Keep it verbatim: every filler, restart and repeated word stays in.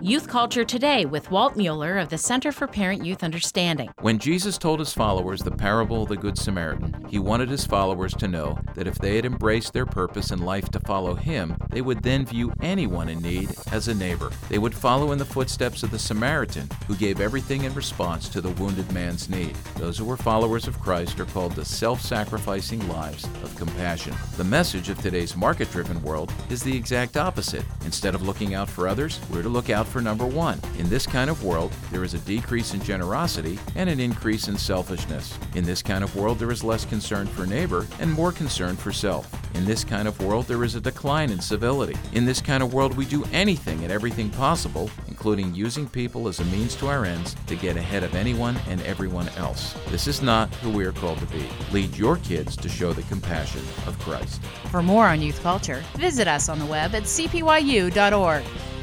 Youth Culture Today with Walt Mueller of the Center for Parent-Youth Understanding. When Jesus told his followers the parable of the Good Samaritan, he wanted his followers to know that if they had embraced their purpose in life to follow him, they would then view anyone in need as a neighbor. They would follow in the footsteps of the Samaritan, who gave everything in response to the wounded man's need. Those who were followers of Christ are called to self-sacrificing lives of compassion. The message of today's market-driven world is the exact opposite. Instead of looking out for others, we're to look out for number one. In this kind of world, there is a decrease in generosity and an increase in selfishness. In this kind of world, there is less concern for neighbor and more concern for self. In this kind of world, there is a decline in civility. In this kind of world, we do anything and everything possible, including using people as a means to our ends, to get ahead of anyone and everyone else. This is not who we are called to be. Lead your kids to show the compassion of Christ. For more on youth culture, visit us on the web at c p y u dot org.